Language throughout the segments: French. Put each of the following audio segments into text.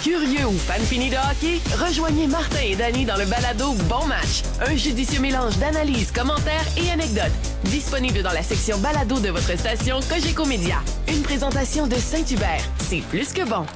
Curieux ou fan fini de hockey? Rejoignez Martin et Danny dans le balado Bon Match. Un judicieux mélange d'analyses, commentaires et anecdotes. Disponible dans la section balado de votre station Cogeco Média. Une présentation de Saint-Hubert. C'est plus que bon.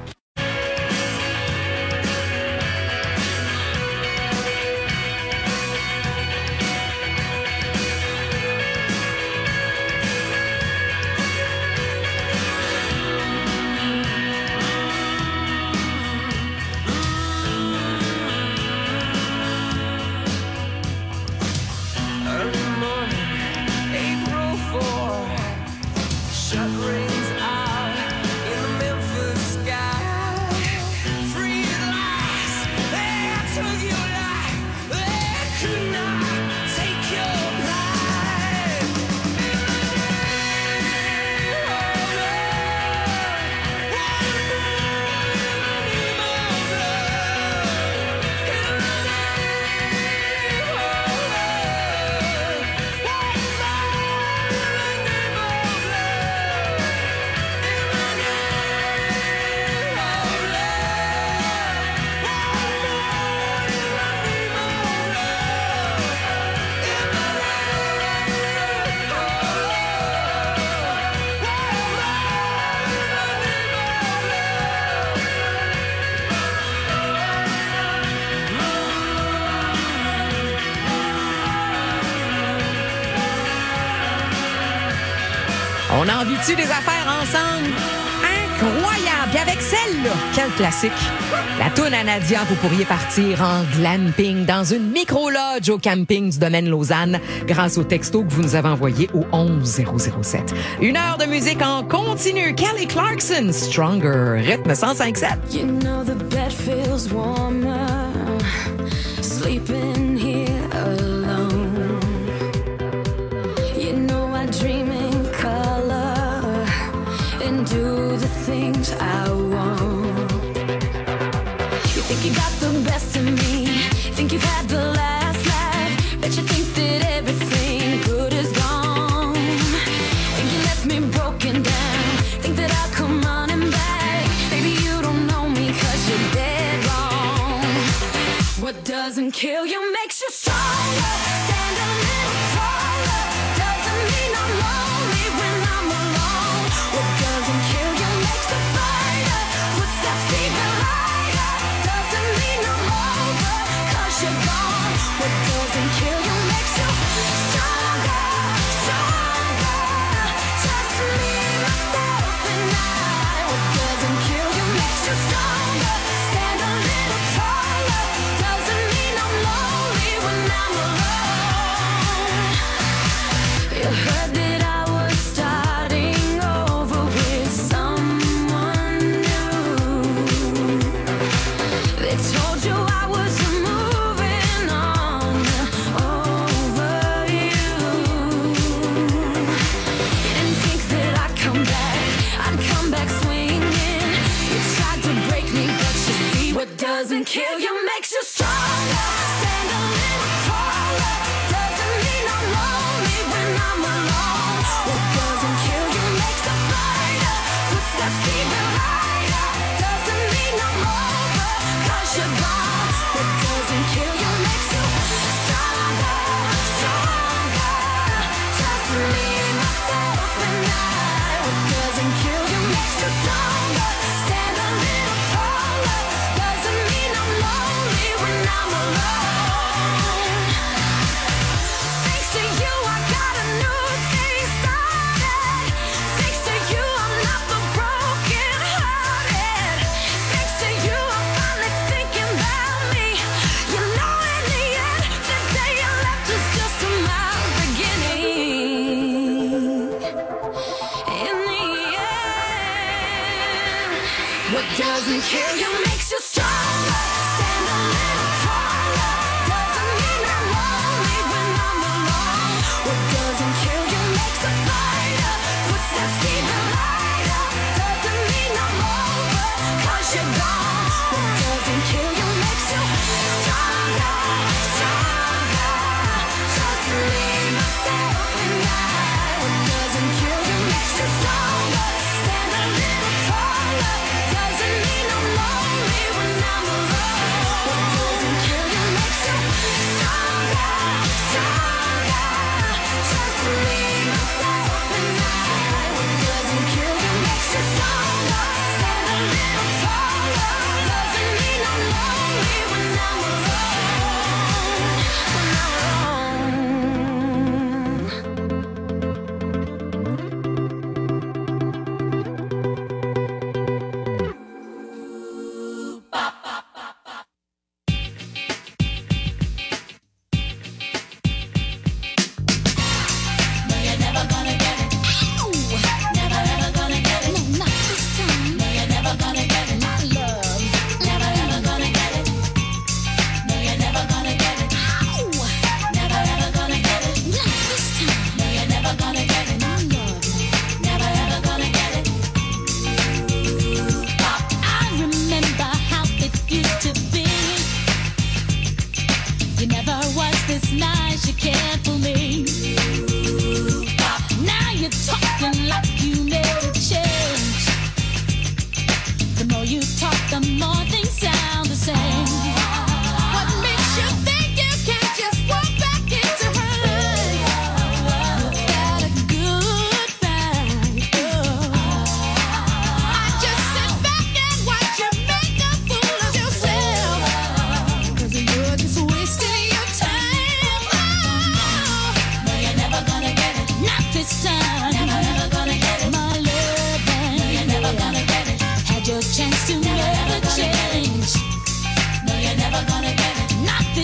On en vit-tu des affaires ensemble? Incroyable! Puis avec celle-là, quel classique! La toune à Nadia, vous pourriez partir en glamping dans une micro-lodge au camping du domaine Lausanne grâce au texto que vous nous avez envoyé au 11007. Une heure de musique en continu. Kelly Clarkson, Stronger, rythme 105.7. You know the bed feels warmer, sleeping here alone. You know I dream in color and do the things I want. You think you got the best of me, think you've had the last laugh, bet you think that everything good is gone. Think you left me broken down, think that I'll come running back. Baby, you don't know me 'cause you're dead wrong. What doesn't kill you makes you stronger. Stand a little taller. Doesn't mean I'm lonely when I'm alone. What doesn't kill you makes the fighter. Puts that fever lighter. Doesn't mean I'm over 'cause you're gone. What doesn't kill you makes you stronger, stronger. Just me, myself, and I. What doesn't kill you makes you stronger. Stand a little taller. Doesn't mean I'm lonely when I'm alone. You heard that I was starting over with someone new. They told you I was moving on over you. You didn't think that I'd come back swinging. You tried to break me, but you see what doesn't kill you makes you stronger. Stand a little taller. Doesn't mean I'm lonely when I'm alone. What doesn't kill you makes a fighter. Puts that fever lighter. Doesn't mean I'm over 'cause you're gone. What doesn't kill you makes you stronger, stronger. Just me, myself, and I. What doesn't kill you makes you stronger. Stand a little taller. Doesn't mean I'm lonely when I'm alone. Thanks to you, I got a new thing started. Thanks to you, I'm not the broken hearted. Thanks to you, I'm finally thinking about me. You know, in the end, the day you left was just my beginning. In the end, what doesn't kill you makes you stronger. Stand a little taller. Doesn't mean I'm lonely when I'm alone. What doesn't kill you makes a fighter. Puts that fever lighter. Doesn't mean I'm over 'cause you're gone. What doesn't kill you makes you stronger, stronger. Just me, myself, and I. What doesn't kill you makes you stronger. Stand a little taller. Doesn't mean I'm lonely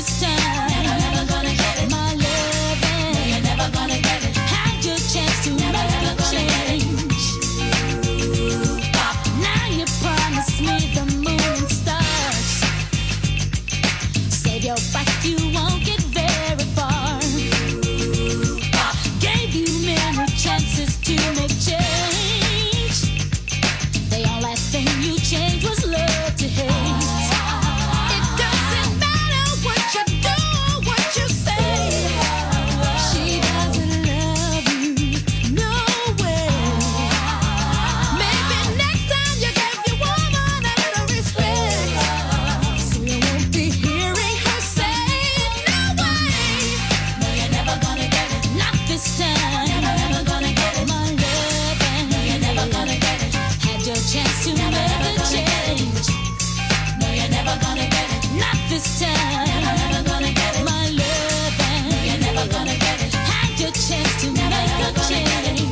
this time. You're never gonna get it. My loving. No, you're never gonna get it. Had your chance to make a change. Now you promise me the moon and stars. Save your breath, you won't get very far. Gave you many chances to make change. The only thing you changed was love to hate. It doesn't matter what you do or what you say. She doesn't love you, no way. Maybe next time you give your woman a little respect, so you won't be hearing her say, no way. No, you're never gonna get it. Not this time. You're never gonna get it. My loving. No, you're never gonna get it. Had your chance to make a change. No, you're never gonna get it. Not this time. You're never gonna get it. My loving. No, you're never gonna get it. Had your chance to make a change.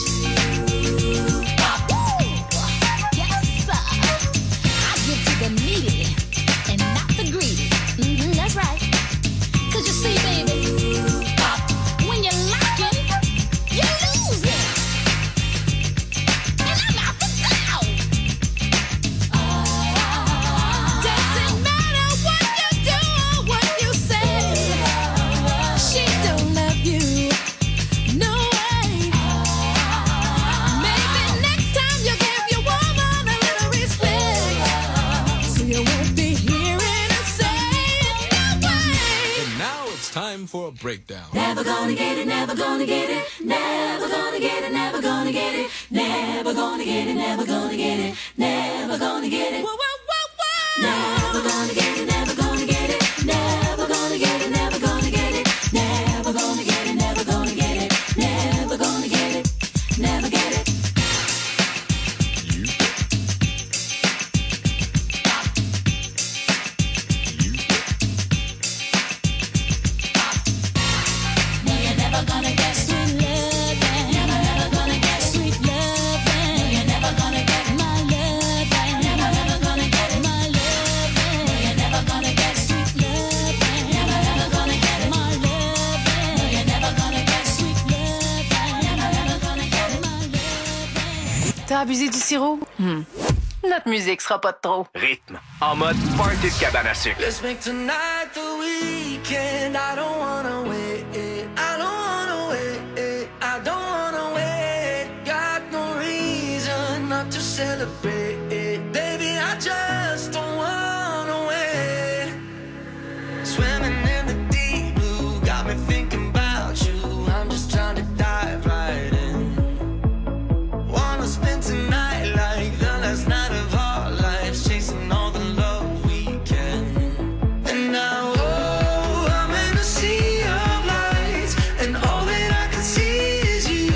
Yes, sir. I give to the needy and not the greedy. That's right. 'Cause you see, baby, when you're lacking, you're losing. And I'm out the door. Doesn't matter what you do or what you say. She don't love you, no way. Maybe next time you give your woman a little respect, so you won't be hearing her say, no way. And now it's time for a breakdown. Never gonna get it, never gonna get it, never gonna get it, never gonna get it, never gonna get it, never gonna get it, never gonna get it. Whoa, whoa, whoa, whoa. Never gonna get it, never gonna get it, never gonna get it, never gonna get it, never gonna get it, never gonna get it, never gonna get it, never get it. No, you're never gonna get sweet loving. Never, never gonna get sweet loving. No, you're never gonna get my loving. Never, never gonna get my loving. No, you're never gonna get sweet loving. Never, never gonna get my loving. No, you're never gonna get sweet loving. Never, never gonna get my loving. T'as abusé du sirop? Notre musique sera pas de trop. Rythme. En mode party de cabane à sucre. Let's make tonight the weekend. I don't wanna wait. I don't wanna wait. I don't wanna wait. Got no reason not to celebrate. Baby, I just don't wanna wait. Swimming in the deep blue got me thinking about you. I'm just trying to dive right in. Wanna spend tonight like the last night of our lives, chasing all the love we can. And now, oh, I'm in a sea of lights, and all that I can see is you.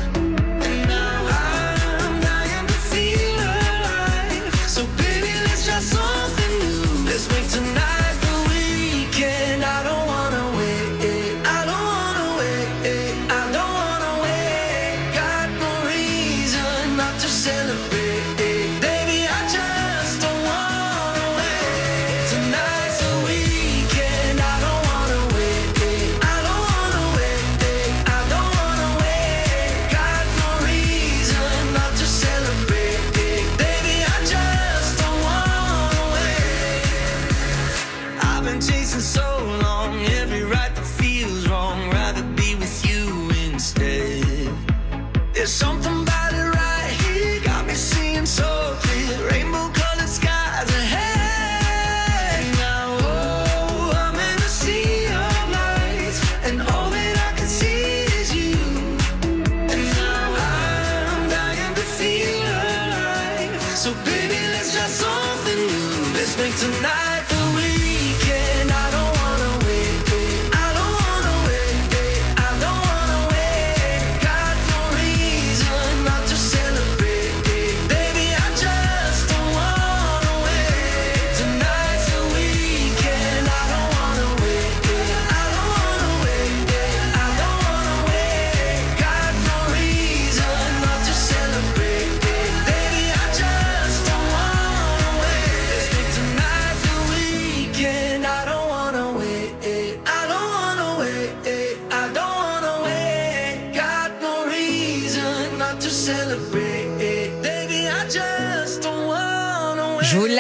And now I'm dying to feel alive. So baby, let's try something new. Let's make tonight the weekend. I don't wanna wait. I don't wanna wait. I don't wanna wait. Got no reason not to celebrate. Baby, I just don't wanna wait. Tonight's the weekend. I don't wanna wait. I don't wanna wait. I don't wanna wait. Got no reason not to celebrate. Baby, I just don't wanna wait. I've been chasing so long, every right that feels wrong. Rather be with you instead. There's something about it right here, got me seeing so clear. Rainbow-colored skies ahead. Now, oh, I'm in a sea of lights, and all that I can see is you. And now I'm dying to feel alive. So baby, let's try something new. Let's make tonight the weekend. I don't wanna wait. I don't wanna wait. I don't wanna wait. Got no reason not to celebrate. Baby, I just don't wanna wait. Tonight's the weekend. I don't wanna wait. I don't wanna wait. I don't wanna wait. Got no reason not to celebrate. Baby, I just don't wanna wait. Let's make tonight the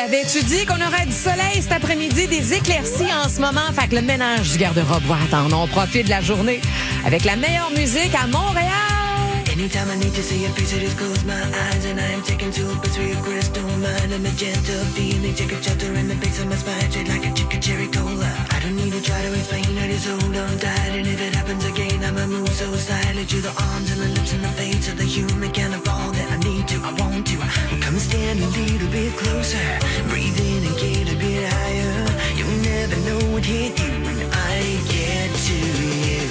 T'avais-tu dit qu'on aurait du soleil cet après-midi, des éclaircies en ce moment? Fait que le ménage du garde-robe va attendre. On profite de la journée avec la meilleure musique à Montréal. Anytime I need to see your face, I just close my eyes and I am taken to a place where your crystal mind and magenta feeling. Take a shelter in the base of my spine, straight like a chicken cherry cola. I don't need to try to explain, I just hold on tight. And if it happens again, I'ma move so silently to the arms and the lips and the face of the human kind of all that I need to, I want to. Come stand a little bit closer, breathe in and get a bit higher. You'll never know what hit you when I get to you.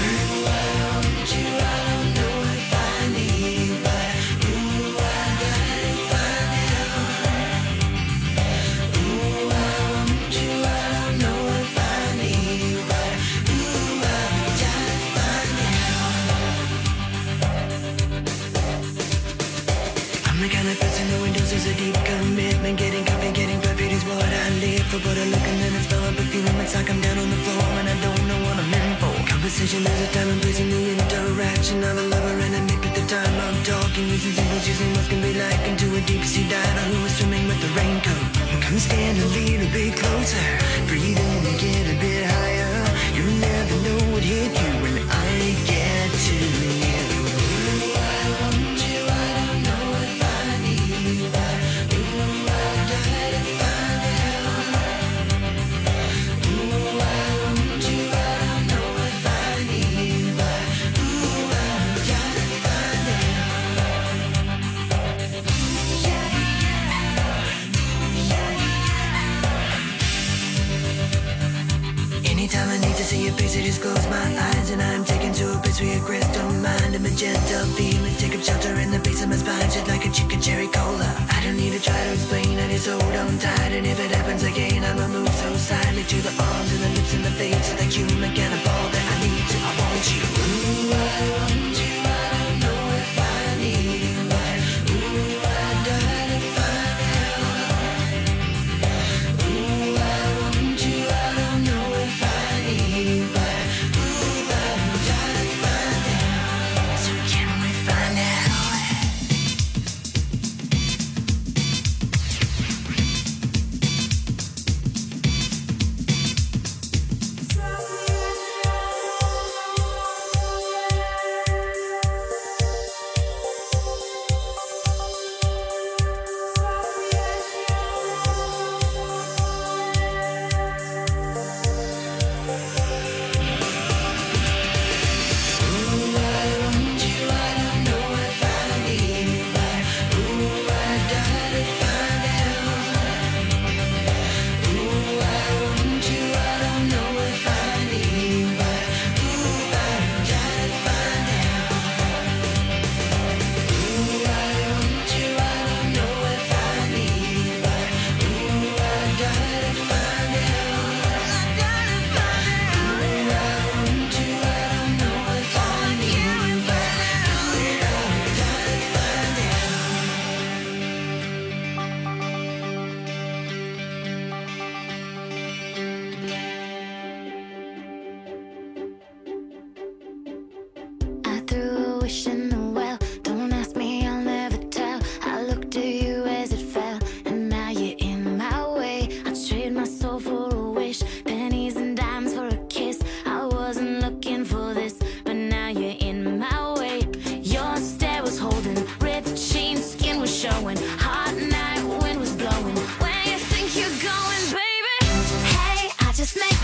A deep commitment, getting coffee, getting perfect is what I live for. But I look and then I smell a perfume, it's like I'm down on the floor and I don't know what I'm in for. Conversation, there's a time and place in the interaction of a lover and a mate at the time I'm talking. Using symbols, using what can be like into a deep sea diver who is swimming with the raincoat. Come stand a little bit closer, breathe in and get a bit higher. You'll never know what hit you when I get to you. Anytime I need to see your face, I just close my eyes and I'm taken to a place where your crystal mind and magenta feelings take up shelter in the base of my spine, shit like a chicken cherry cola. I don't need to try to explain, I just hold on tight. And if it happens again, I'ma move so silently to the arms and the lips and the face of the human kind of all that I need to, I want you. Ooh, I want you, I don't know if I need you, but ooh, I die to find out. Ooh, I want you, I don't know if I need you, but ooh, I die to find out. So can we find out?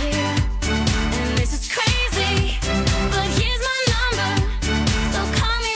Just met you, and this is crazy. But here's my number, so call me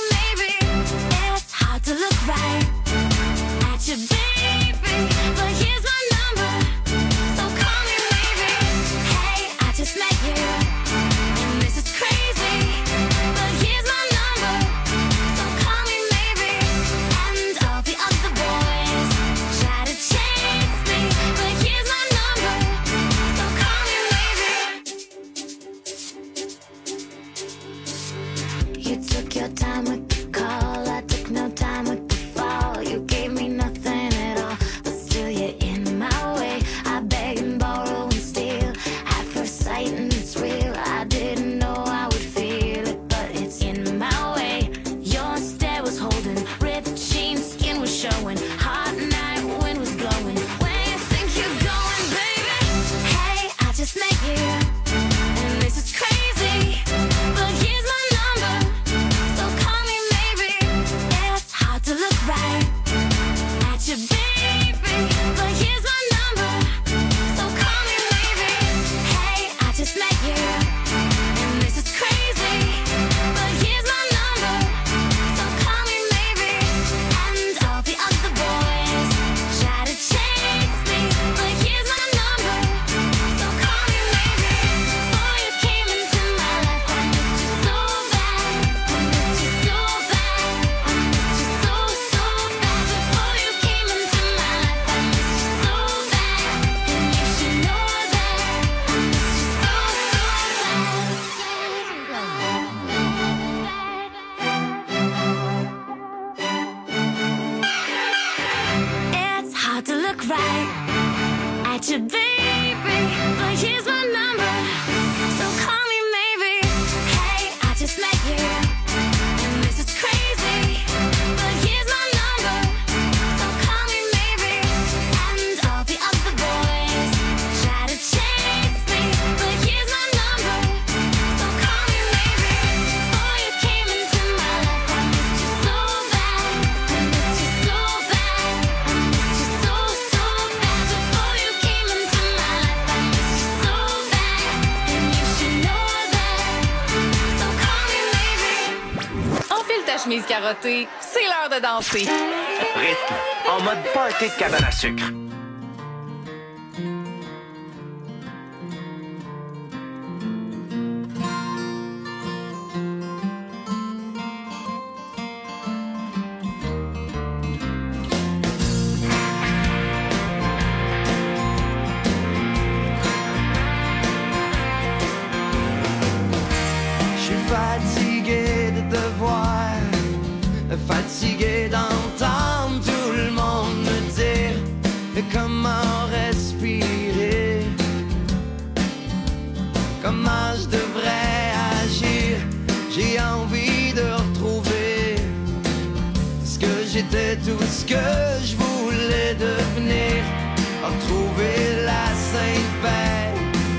at you, baby, but here's my number, so call me maybe. Hey, I just met you, and this is crazy, but here's my number, so call me maybe. And all the other boys try to chase me, but here's my number, so call me maybe. Before you came into my life, I missed you so bad, I missed you so bad, I missed you so bad. Before you came into my life, I missed you so bad, and you should know that, so call me maybe. Enfile ta chemise carottée, c'est l'heure de danser. Rythme. En mode party de cabane à sucre. Je suis fatigué de te voir, fatigué d'entendre tout le monde me dire comment respirer, comment je devrais agir. J'ai envie de retrouver ce que j'étais, tout ce que je voulais devenir, retrouver la sainte paix.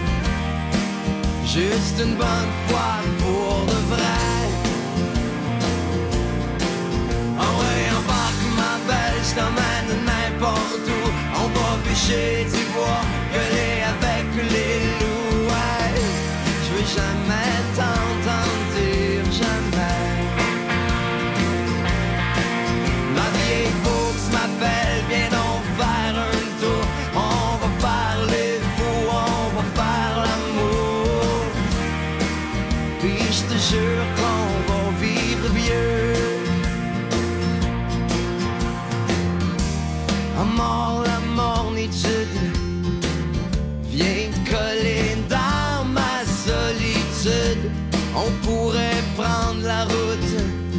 Juste une bonne fois pour de vrai. Ah ouais, embarque ma belle, je t'emmène n'importe où. On va pêcher du bois, gueuler avec les loups. Ouais, je veux jamais t'entendre dire jamais. Ma vieille bourse m'appelle, viens donc faire un tour. On va faire les fous, on va faire l'amour. Puis je te jure qu'on va vivre vieux. À mort la mornitude vient te coller dans ma solitude. On pourrait prendre la route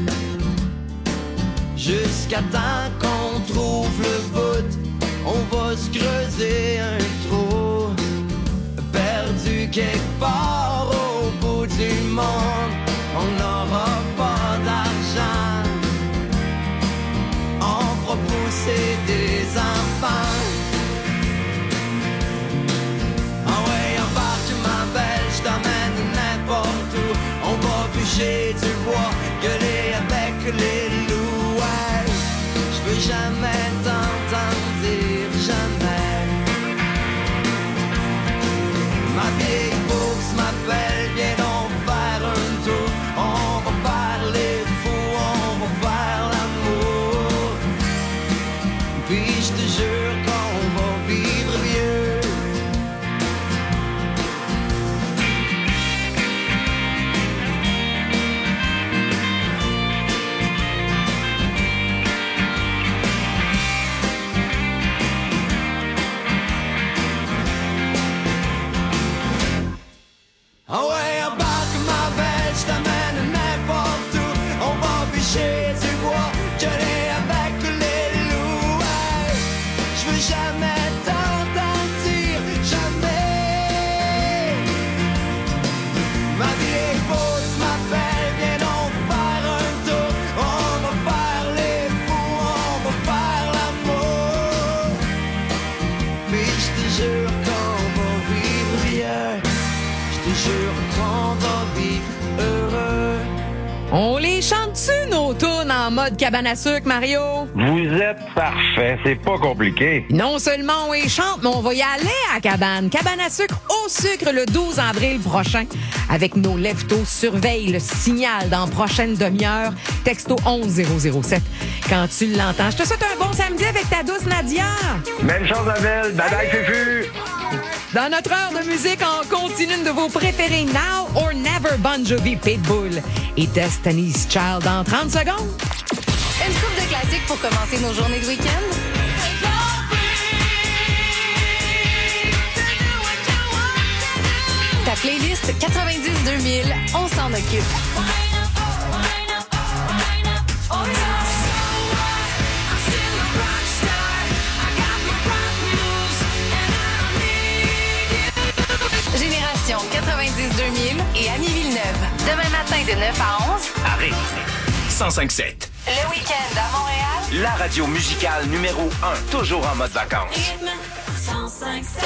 jusqu'à temps qu'on trouve le bout. On va se creuser un trou perdu quelque part au bout du monde. On n'aura pas d'argent, on fera pousser des enfants. Ah ouais, embarque ma belle, je t'emmène n'importe où. On va bûcher du bois, gueuler avec les loups. Ouais, je veux jamais t'entendre dire jamais. Ma vieille bourse m'appelle, viens donc faire un tour. On va faire les fous, on va faire l'amour. Puis je te jure qu'on va vivre vieux. Ah ouais, embarque ma belle, je t'emmène n'importe où. On va bûcher du bois, gueuler avec les loups. Ouais, je veux jamais t'entendre dire jamais. Ma vieille bourse m'appelle, viens donc faire un tour. On va faire les fous, on va faire l'amour. Puis je te jure qu'on va vivre vieux. Je te jure qu'on va vivre heureux. On les chante-tu, nos tunes en mode cabane à sucre, Mario? Vous êtes parfait, c'est pas compliqué. Non seulement on les chante, mais on va y aller à cabane. Cabane à sucre au sucre le 12 avril prochain. Avec nos leftos, surveille le signal dans prochaine demi-heure. Texto 11007. Quand tu l'entends, je te souhaite un bon samedi avec ta douce Nadia. Même chose, Abel. Bye bye, Fufu. Dans notre heure de musique, on continue une de vos préférés, Now or Never, Bon Jovi, Pitbull et Destiny's Child dans 30 secondes. Une coupe de classiques pour commencer nos journées de week-end. Ta playlist 90-2000, on s'en occupe. 2000 et Annie Villeneuve. Demain matin de 9 à 11. À Réveil. 105.7. Le week-end à Montréal. La radio musicale numéro 1. Toujours en mode vacances. Rythme 105.7.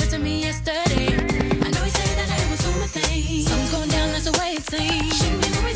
Something's going down, that's the way it seems.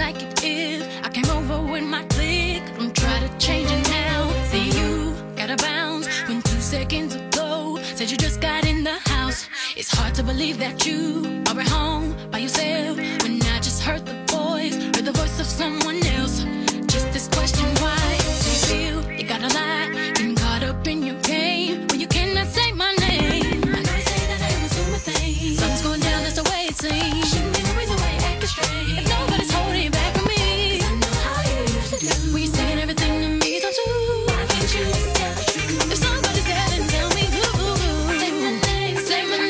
like it if I came over with my clique. Don't try to change it now. See, you gotta bounce when 2 seconds ago said you just got in the house. It's hard to believe that you are at home by yourself when I just heard the voice of someone else. Just this question, why do you feel you gotta lie? Getting caught up in your game when you cannot say my name. I know you say that I am assuming things. Something's going down, that's the way it seems. Shouldn't be no reason why you acting strange. If nobody's holding you back from me, 'cause I know how you usually do. When you're saying everything to me, don't you? Why can't you just tell the truth? If somebody's there, then tell me who. Say my name, say my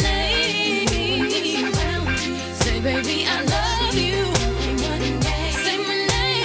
name. Say, baby, I love you. Say my name.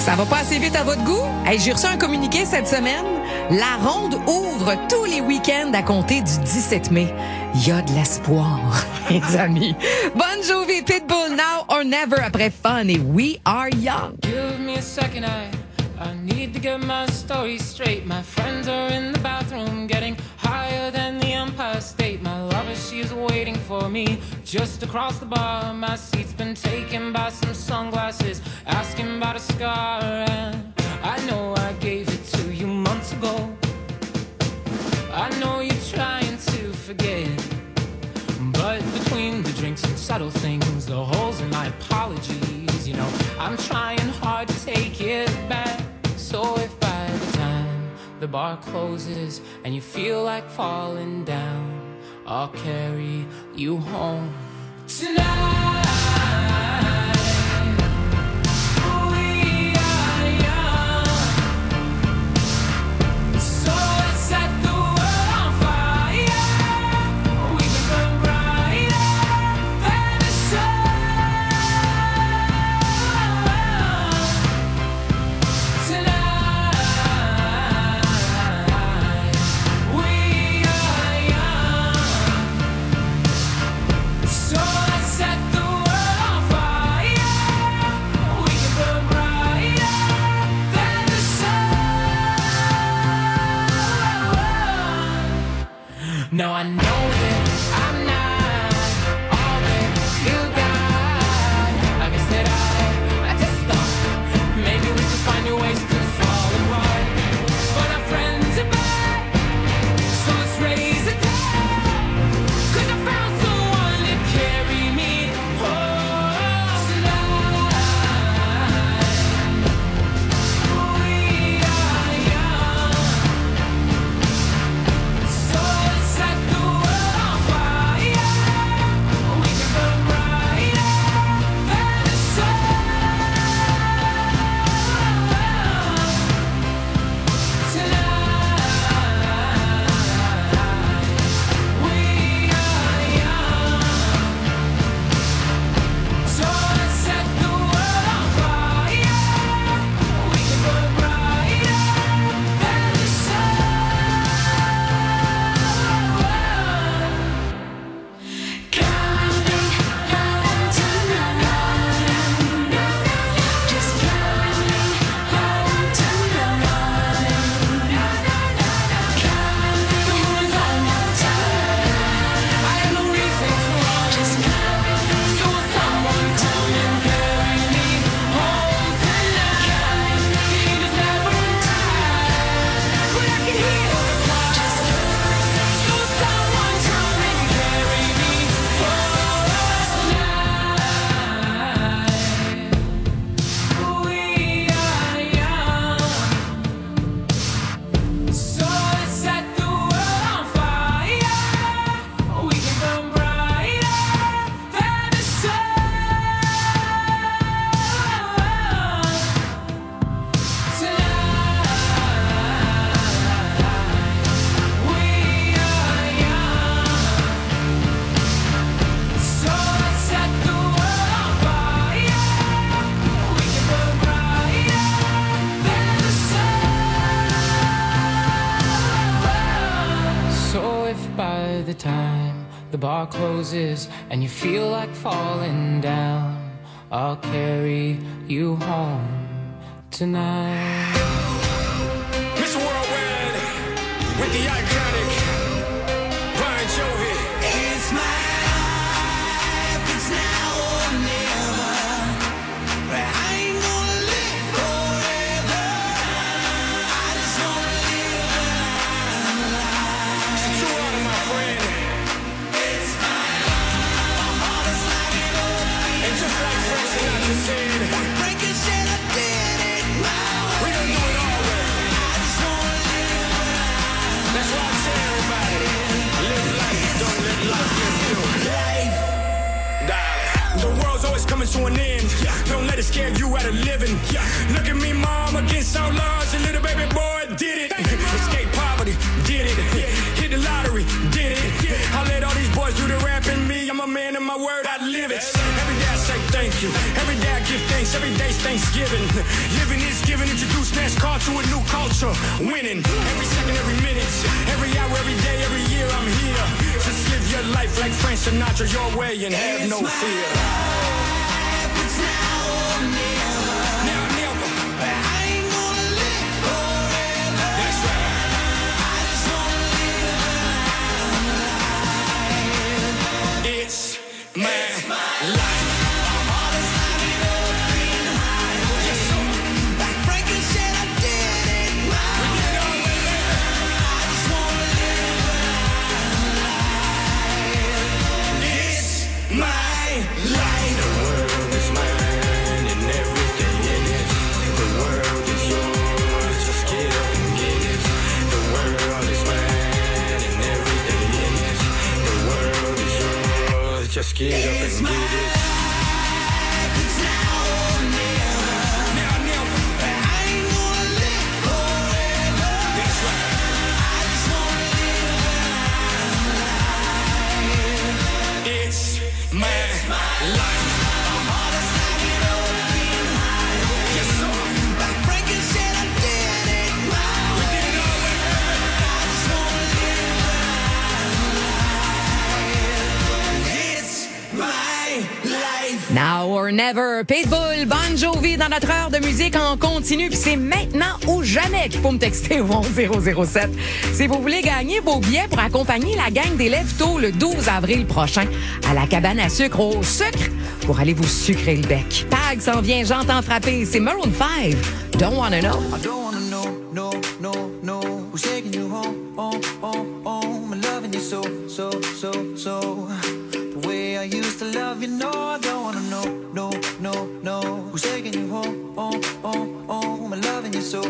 Ça va pas assez vite à votre goût? Hey, j'ai reçu un communiqué cette semaine. La ronde ouvre tous les week-ends à compter du 17 mai. Il y a de l'espoir, les amis. Bon Jovi, Pitbull, Now or Never après Fun et We Are Young. Give me a second, I need to get my story straight. My friends are in the bathroom getting higher than the Empire State. My lover, she's waiting for me just across the bar. My seat's been taken by some sunglasses, asking about a scar. And I know I gave it to you months ago. I know you're trying to forget, but between the drinks and subtle things, the holes in my apologies, you know, I'm trying hard to take it back. So if by the time the bar closes and you feel like falling down, I'll carry you home tonight. Now I know that I'm not all that you got. I guess that I just thought maybe we could find new ways to fall apart. But our friends are back, so let's raise a glass. 'Cause I found someone to carry me home tonight. We are young, so set the world on fire. We can burn brighter than the sun tonight. We are young, so let's set the world on fire. We can burn brighter than the sun. Counting home tonight, just counting home tonight. Counting home tonight. I have no reason to run. Just counting. So will someone come and carry me home tonight? The angels never die, but I can hear the choir. Just counting. So will someone come and carry me home tonight? We are young, so let's set the world on fire. We can burn brighter than the sun tonight. We are young, so let's set the world on fire. We can burn brighter than the sun. So if by the time the bar closes and you feel like falling down, I'll carry you home tonight. Miss Worldwide with the iconic Brian Jovi. It's my life, it's now or never. But I ain't gonna live forever. I just wanna live It's a true honor, my friend. It's my life, my heart is like an open. And just like Frank Sinatra said, Breaking said I did it my way. we don't do it all right. I just wanna live. That's why I say everybody, live life, don't let life live you. Life. Darling, the world's always coming to an end. Don't let it scare you out of living. Look at me, mom, against all odds. A little baby boy did it. Escape poverty, did it. Hit the lottery, did it. I let all these boys do the rap and me. I'm a man of my word, I live it. Every day I say thank you. Every day I give thanks, I every day's Thanksgiving. Living is giving, introduce NASCAR to a new culture. Winning every second, every minute, every hour, every day, every year I'm here. Just live your life like Frank Sinatra your way and have no fear. It's now or never. Now, never. I ain't gonna live forever. That's right. I just wanna live my life. It's my life. Just get up and get it. It's now or never. Now, never. I ain't gonna live forever. That's right. I just wanna live my life. It's my life. My heart is like an open highway. Yes, sir. Like Franklin said, I did it my way. I just wanna live my life. It's my life. Now or never, Pitbull, Bon Jovi dans notre heure de musique en continu. Puis c'est maintenant ou jamais qu'il faut me texter au 11007. Si vous voulez gagner vos billets pour accompagner la gang des Lève-Tôt le 12 avril prochain à la cabane à sucre au sucre pour aller vous sucrer le bec. Tag s'en vient, j'entends frapper. C'est Maroon 5. Don't wanna know. I don't wanna know who's taking you home, home, and loving you so. The way I used to love you, no, I don't wanna know who's taking you home, and loving you so.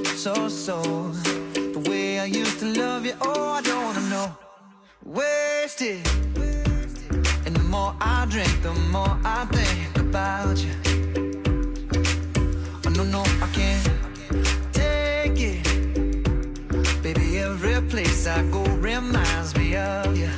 The way I used to love you, oh, I don't wanna know. Wasted, and the more I drink, the more I think about you. Oh, no, I can't take it. Baby, every place I go reminds me of you.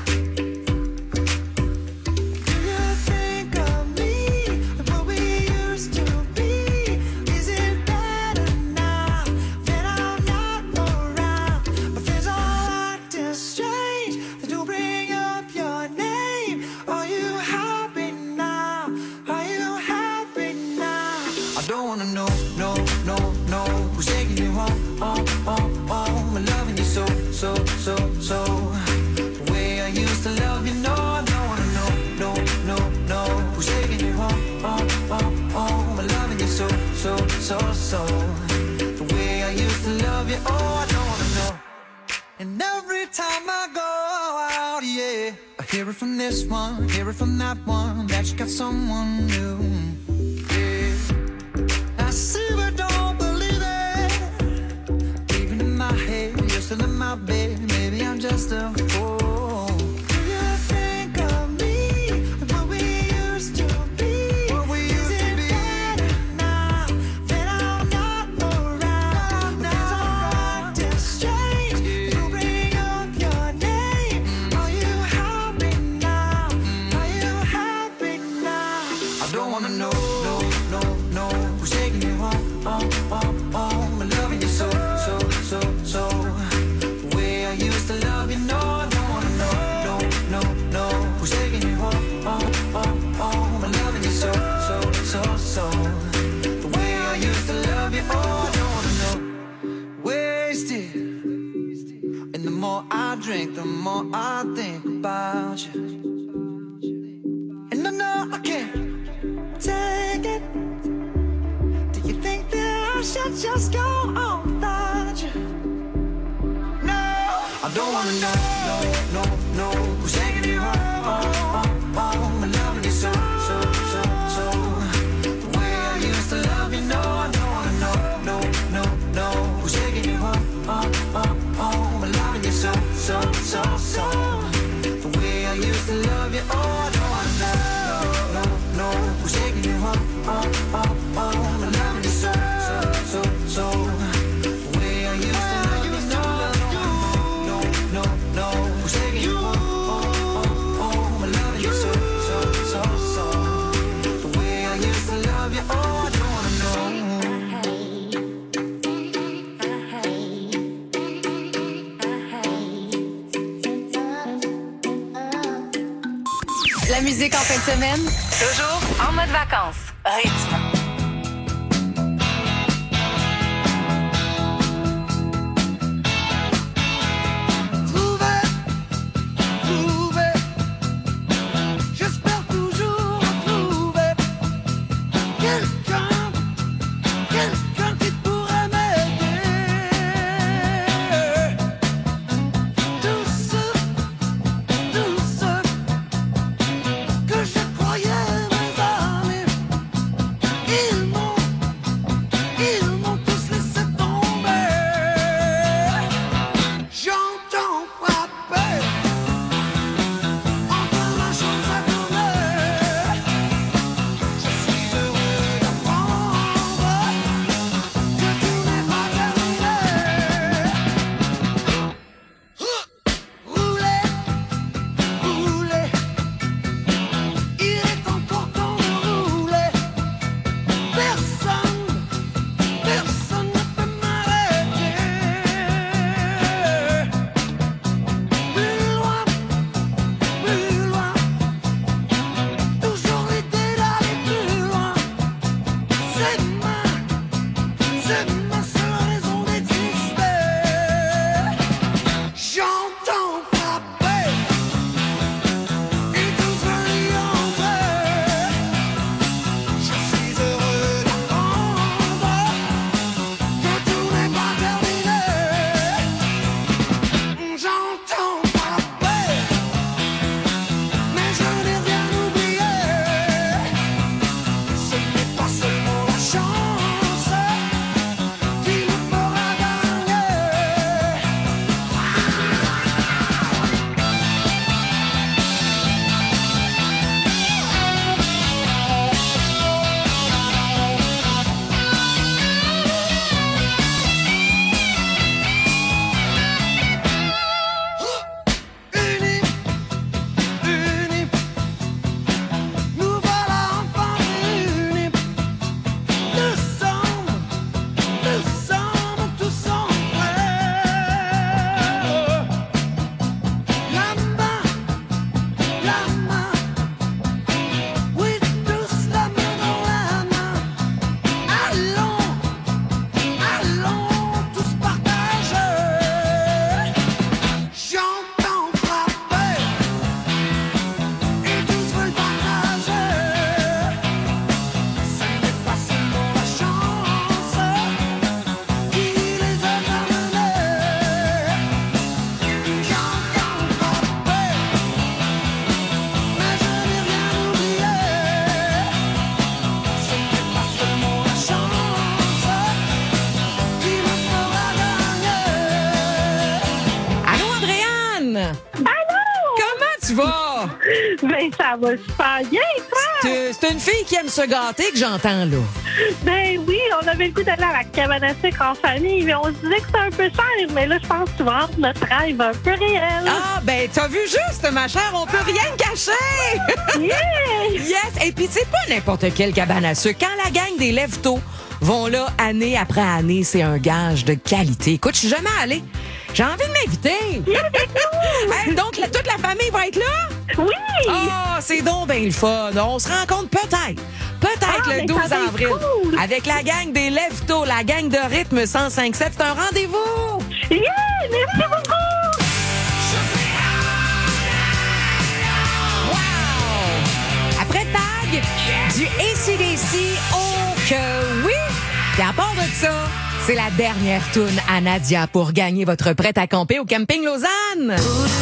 Do you think of me and what we used to be? Is it better now that I'm not around? My friends all acting strange. They do bring up your name. Are you happy now? Are you happy now? I don't wanna know who's taking you home, and loving you so. The way I used to love you, no, I don't wanna know who's taking you home, and loving you so. The way I used to love you, oh, I don't wanna know. And every time I go out, yeah, I hear it from this one, hear it from that one, that you got someone new. Yeah, I see but don't believe it. Even in my head, you're still in my bed. Maybe I'm just a fool. Do you think of me and what we used to be? Is it better now that I'm not around? Now I'm acting strange. You bring up your name. Are you happy now? Are you happy now? I don't wanna know who's taking you home, and loving you so. The way I used to love you, no, I don't wanna know who's taking you home, and loving you so. The way I used to love you, oh, I don't wanna know. Wasted, and the more I drink, the more I think about you. And I know I can't take it. Do you think that I should just go on without you? No, I don't wanna know who's taking you home, and loving you so. The way I used to love you, no, I don't wanna know who's taking you home, and loving you so. The way I used to love you, oh, I don't wanna know who's taking you home, and loving you so. The way I used to love you, no, who's taking you home, and loving you so. The way I used to love you, oh, I don't La musique en fin de semaine, toujours en mode vacances. Rythme. J'espère toujours retrouver quelqu'un qui pourrait m'aider. Tous ceux que je croyais mes amis, ils m'ont tous laissé tomber. J'entends frapper. Enfin ma chance a tourné. Je suis heureux d'apprendre que tout n'est pas terminé. Roulez, il est encore temps de rouler. Personne ne peut m'arrêter. Plus loin, toujours l'idée d'aller plus loin. C'est ma seule raison d'exister. J'entends frapper et tous veulent y entrer. Je suis heureux d'apprendre que tout n'est pas terminé. J'entends frapper, mais je n'ai rien oublié. Ce n'est pas seulement la chance qui me fera gagner. Unis, nous voilà enfin réunis. Nous sommes tous en frères. La main, oui tous la main dans la main. Allons tous partager. J'entends frapper et tous veulent partager. Ce n'est pas seulement la chance qui les a amenés. J'entends frapper, mais je n'ai rien oublié. Ce n'est pas seulement la chance qui me fera gagner. Allô, Andréane? Allô? Comment tu vas? Ben, ça va super bien, toi? C'est une fille qui aime se gâter que j'entends, là. Ben oui, on avait le goût d'aller à la cabane à sucre en famille, mais on se disait que c'était un peu cher, mais là, je pense que tu vas rendre notre rêve un peu réel. Ah, ben, t'as vu juste, ma chère, on peut rien cacher! Yeah! Yes! Et puis, c'est pas n'importe quelle cabane à sucre. Quand la gang des lève-tôt vont là, année après année, c'est un gage de qualité. Écoute, je suis jamais allée. J'ai envie de m'inviter. Hey, donc, toute la famille va être là? Oui! Ah, c'est donc bien le fun. On se rencontre peut-être le 12 avril. Cool. Avec la gang des lève-tôt, la gang de rythme 105.7. C'est un rendez-vous. Yeah! Merci beaucoup! Wow! Après Tag, du AC/DC, oh que oui! Et à part de ça, c'est la dernière toune à Nadia pour gagner votre prêt à camper au Camping Lausanne.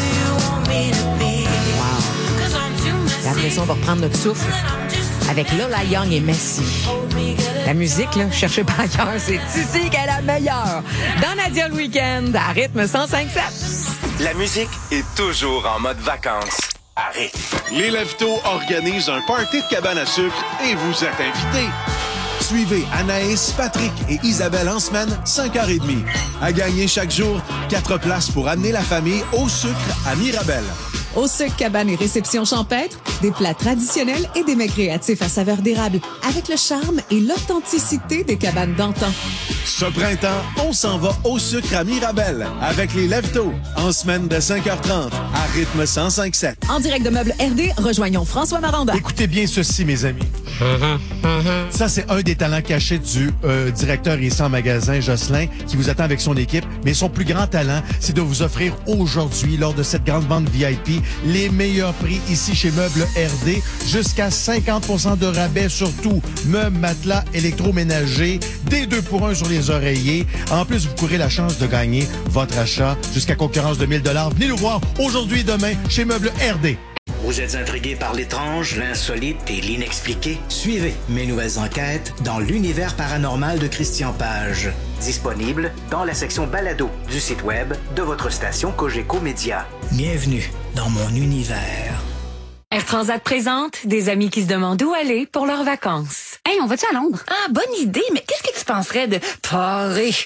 Et après ça, on va reprendre notre souffle avec Lola Young et Messi. La musique, là, cherchez pas ailleurs, c'est ici qu'elle est la meilleure. Dans Nadia le Week-end, à rythme 105.7. La musique est toujours en mode vacances. À rythme. Les Lève-Tôt organisent un party de cabane à sucre et vous êtes invités. Suivez Anaïs, Patrick et Isabelle en semaine, 5h30. À gagner chaque jour, 4 places pour amener la famille au sucre à Mirabel. Au sucre, cabane et réception champêtre, des plats traditionnels et des mets créatifs à saveur d'érable, avec le charme et l'authenticité des cabanes d'antan. Ce printemps, on s'en va au sucre à Mirabel avec les Lève-Tôt en semaine de 5h30 à rythme 105.7. En direct de Meubles RD, rejoignons François Maranda. Écoutez bien ceci, mes amis. Ça, c'est un des talents cachés du directeur ici en magasin, Jocelyn, qui vous attend avec son équipe. Mais son plus grand talent, c'est de vous offrir aujourd'hui, lors de cette grande vente VIP, les meilleurs prix ici chez Meubles RD. Jusqu'à 50% de rabais sur tout. Meubles, matelas, électroménager, des 2 pour 1 sur les oreillers. En plus, vous courez la chance de gagner votre achat jusqu'à concurrence de 1 000 $. Venez nous voir aujourd'hui et demain chez Meubles RD. Vous êtes intrigué par l'étrange, l'insolite et l'inexpliqué? Suivez mes nouvelles enquêtes dans l'univers paranormal de Christian Page. Disponible dans la section balado du site web de votre station Cogeco Média. Bienvenue dans mon univers. Air Transat présente des amis qui se demandent où aller pour leurs vacances. Hey, on va-tu à Londres? Ah, bonne idée, mais qu'est-ce que tu penserais de Paris?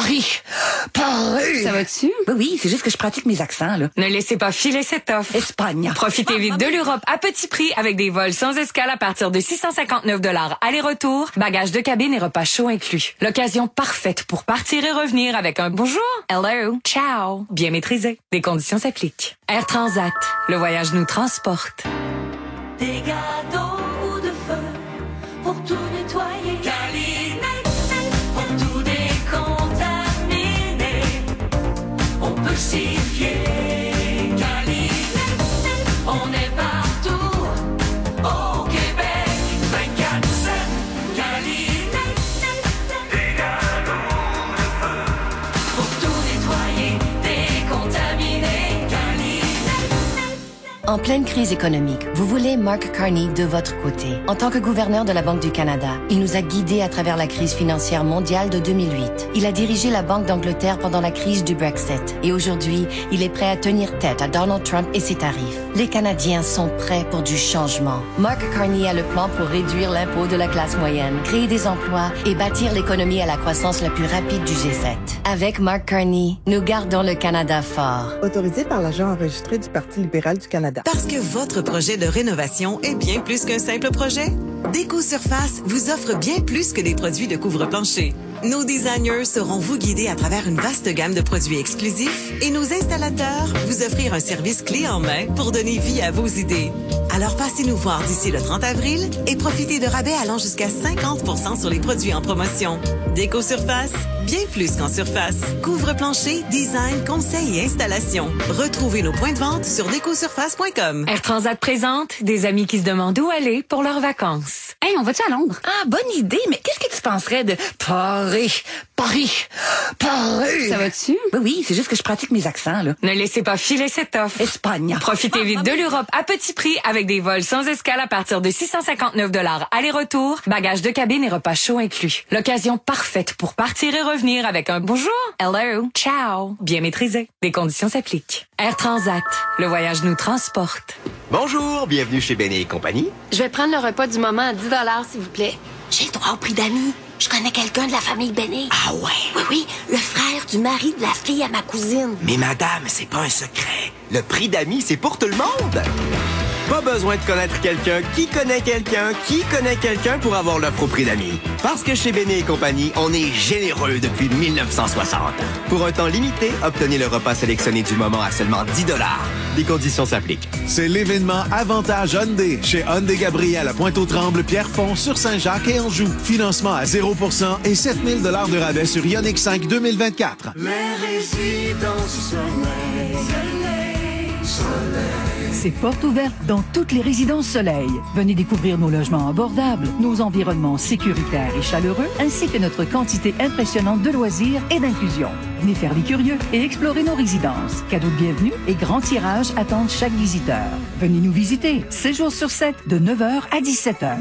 Ça va-tu? Oui, c'est juste que je pratique mes accents, là. Ne laissez pas filer cette offre. Espagne. Profitez vite de l'Europe à petit prix avec des vols sans escale à partir de 659 $ aller-retour, bagages de cabine et repas chauds inclus. L'occasion parfaite pour partir et revenir avec un bonjour, hello, ciao, bien maîtrisé. Des conditions s'appliquent. Air Transat, le voyage nous transporte. Des gâteaux de feu pour tout nettoyer. Calinette, pour tout décontaminer. On peut s'y fier. Calinette, on est partout au Québec. 24/7. Calinette, des gâteaux de feu pour tout nettoyer, décontaminer. En pleine crise économique, vous voulez Mark Carney de votre côté. En tant que gouverneur de la Banque du Canada, il nous a guidés à travers la crise financière mondiale de 2008. Il a dirigé la Banque d'Angleterre pendant la crise du Brexit. Et aujourd'hui, il est prêt à tenir tête à Donald Trump et ses tarifs. Les Canadiens sont prêts pour du changement. Mark Carney a le plan pour réduire l'impôt de la classe moyenne, créer des emplois et bâtir l'économie à la croissance la plus rapide du G7. Avec Mark Carney, nous gardons le Canada fort. Autorisé par l'agent enregistré du Parti libéral du Canada. Parce que votre projet de rénovation est bien plus qu'un simple projet. Déco Surface vous offre bien plus que des produits de couvre-plancher. Nos designers sauront vous guider à travers une vaste gamme de produits exclusifs et nos installateurs vous offrir un service clé en main pour donner vie à vos idées. Alors passez nous voir d'ici le 30 avril et profitez de rabais allant jusqu'à 50% sur les produits en promotion. Déco Surface, bien plus qu'en surface. Couvre-plancher, design, conseil et installation. Retrouvez nos points de vente sur décosurface.com. Air Transat présente des amis qui se demandent où aller pour leurs vacances. Hey, on va-tu à Londres? Ah, bonne idée, mais qu'est-ce que tu penserais de Paris? Ça va-tu? Oui, c'est juste que je pratique mes accents, là. Ne laissez pas filer cette offre. Espagne. Profitez vite de l'Europe à petit prix avec des vols sans escale à partir de 659 $ aller-retour, bagages de cabine et repas chauds inclus. L'occasion parfaite pour partir et revenir avec un bonjour, hello, ciao, bien maîtrisé. Des conditions s'appliquent. Air Transat, le voyage nous transporte. Bonjour, bienvenue chez Benny et compagnie. Je vais prendre le repas du moment à 10 $, s'il vous plaît. J'ai le droit au prix d'amis. Je connais quelqu'un de la famille Benny. Ah ouais? Oui, le frère du mari de la fille à ma cousine. Mais madame, c'est pas un secret. Le prix d'amis, c'est pour tout le monde. Pas besoin de connaître quelqu'un qui connaît quelqu'un qui connaît quelqu'un pour avoir l'offre au prix d'amis. Parce que chez Benny et compagnie, on est généreux depuis 1960. Pour un temps limité, obtenez le repas sélectionné du moment à seulement 10 $. Les conditions s'appliquent. C'est l'événement Avantage Hyundai chez Hyundai Gabriel à Pointe-aux-Trembles, Pierrefonds, sur Saint-Jacques et Anjou. Financement à 0% et 7 000 $ de rabais sur Ioniq 5 2024. Les résidences du soleil. C'est porte ouverte dans toutes les résidences Soleil. Venez découvrir nos logements abordables, nos environnements sécuritaires et chaleureux, ainsi que notre quantité impressionnante de loisirs et d'inclusion. Venez faire les curieux et explorer nos résidences. Cadeaux de bienvenue et grands tirages attendent chaque visiteur. Venez nous visiter 7 jours sur 7, de 9h à 17h.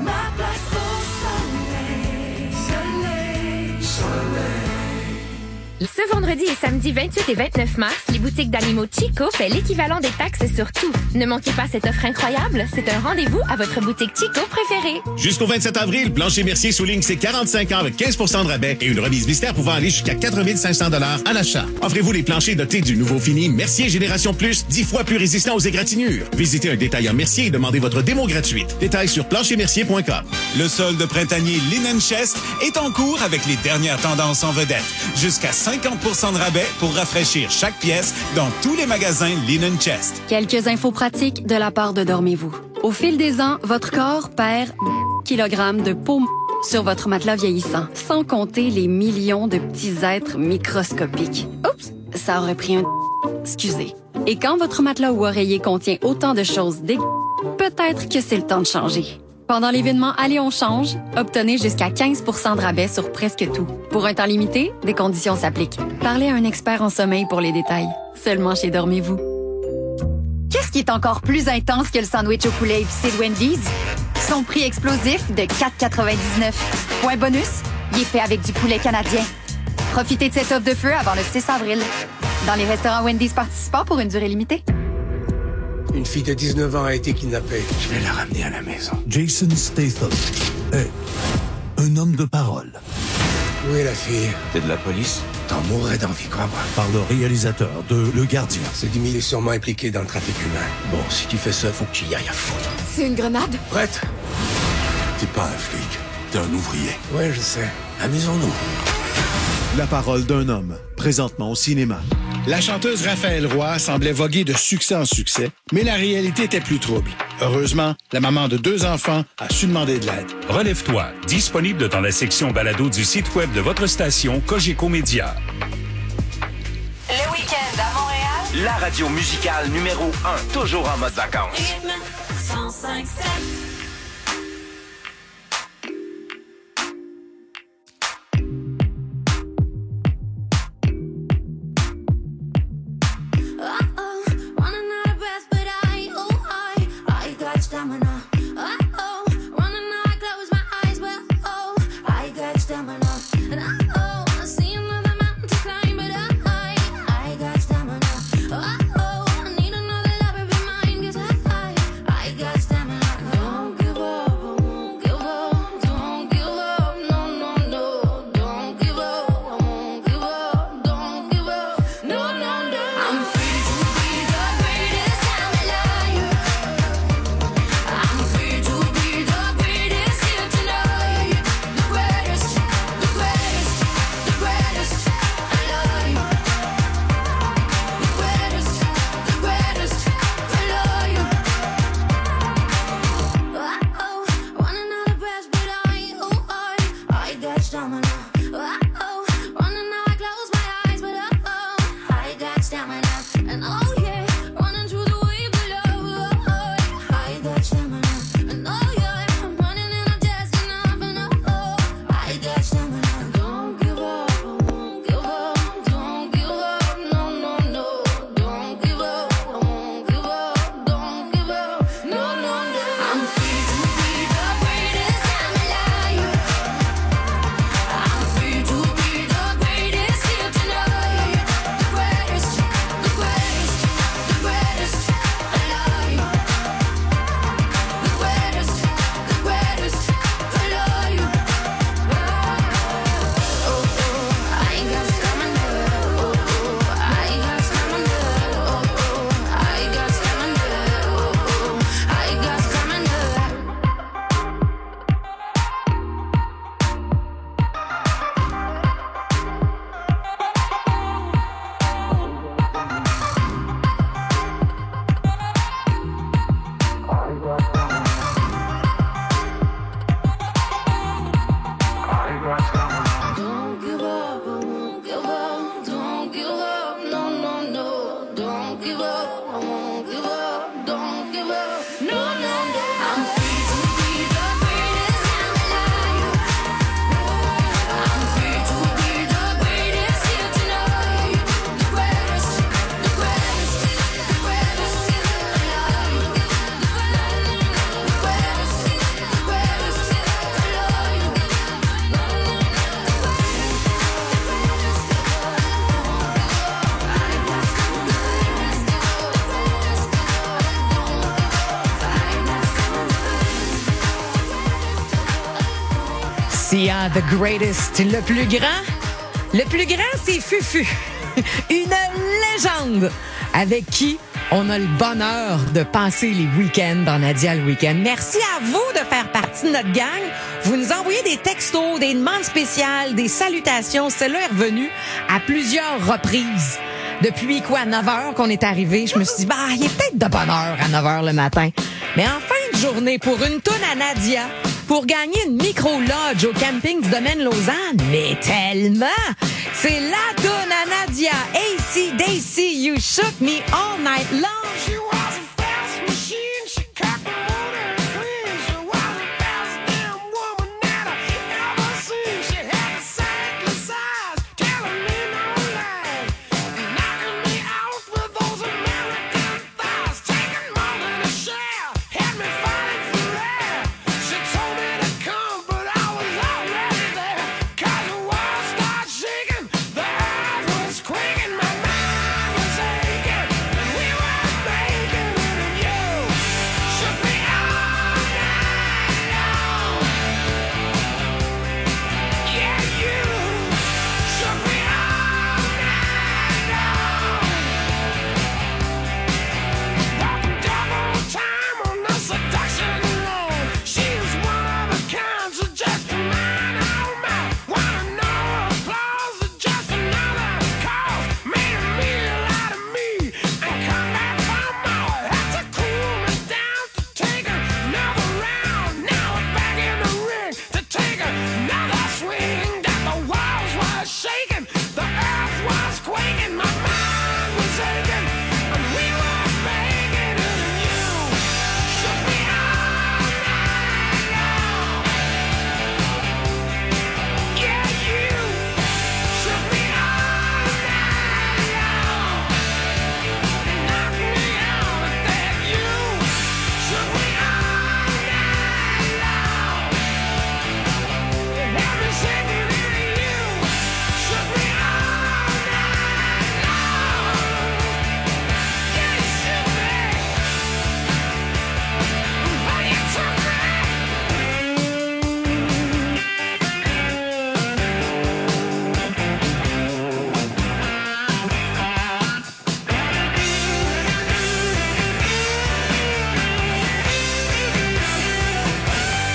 Ce vendredi et samedi 28 et 29 mars, les boutiques d'animaux Chico fait l'équivalent des taxes sur tout. Ne manquez pas cette offre incroyable. C'est un rendez-vous à votre boutique Chico préférée. Jusqu'au 27 avril, Plancher Mercier souligne ses 45 ans avec 15 % de rabais et une remise mystère pouvant aller jusqu'à 4 500 $ à l'achat. Offrez-vous les planchers dotés du nouveau fini Mercier Génération Plus, 10 fois plus résistant aux égratignures. Visitez un détaillant Mercier et demandez votre démo gratuite. Détails sur planchermercier.com. Le solde printanier Linen Chest est en cours avec les dernières tendances en vedette. Jusqu'à 50 % de rabais pour rafraîchir chaque pièce dans tous les magasins Linen Chest. Quelques infos pratiques de la part de Dormez-vous. Au fil des ans, votre corps perd kilogrammes de peau sur votre matelas vieillissant, sans compter les millions de petits êtres microscopiques. Oups, ça aurait pris un... Excusez. Et quand votre matelas ou oreiller contient autant de choses peut-être que c'est le temps de changer. Pendant l'événement Allez, on change, obtenez jusqu'à 15 % de rabais sur presque tout. Pour un temps limité, des conditions s'appliquent. Parlez à un expert en sommeil pour les détails. Seulement chez Dormez-vous. Qu'est-ce qui est encore plus intense que le sandwich au poulet épicé de Wendy's? Son prix explosif de 4,99. Point bonus, il est fait avec du poulet canadien. Profitez de cette offre de feu avant le 6 avril. Dans les restaurants Wendy's participants pour une durée limitée. Une fille de 19 ans a été kidnappée. Je vais la ramener à la maison. Jason Statham est un homme de parole. Où est la fille? T'es de la police? T'en mourrais d'envie, crois-moi. Par le réalisateur de Le Gardien. Ce Dimi est sûrement impliqué dans le trafic humain. Bon, si tu fais ça, faut que tu y ailles à fond. C'est une grenade? Prête? T'es pas un flic, t'es un ouvrier. Ouais, je sais. Amusons-nous. La parole d'un homme, présentement au cinéma. La chanteuse Raphaël Roy semblait voguer de succès en succès, mais la réalité était plus trouble. Heureusement, la maman de 2 enfants a su demander de l'aide. Relève-toi, disponible dans la section balado du site web de votre station Cogeco Média. Le week-end à Montréal, La radio musicale numéro 1, toujours en mode vacances. rythme 105.7. Stamina. Oh, running out, I close my eyes. Well, oh, I got stamina. And oh, I see another mountain to climb, but I got stamina. Oh, I need another lover be mine, 'cause I got stamina. Don't give up, I won't give up. Don't give up, no, no, no. Don't give up, I won't give up. Don't give up, no, no, no. I'm free to be the greatest I'm alive. I'm Merci à The Greatest, le plus grand. Le plus grand, c'est Fufu, une légende avec qui on a le bonheur de passer les week-ends dans Nadia le week-end. Merci à vous de faire partie de notre gang. Vous nous envoyez des textos, des demandes spéciales, des salutations. Celle-là est revenue à plusieurs reprises. Depuis 9h qu'on est arrivé, je me suis dit, il est peut-être de bonne heure à 9h le matin. Mais en fin de journée, pour une toune à Nadia, pour gagner une micro-lodge au camping du domaine Lausanne, mais tellement! C'est la toune à Nadia, AC/DC, You Shook Me All Night Long!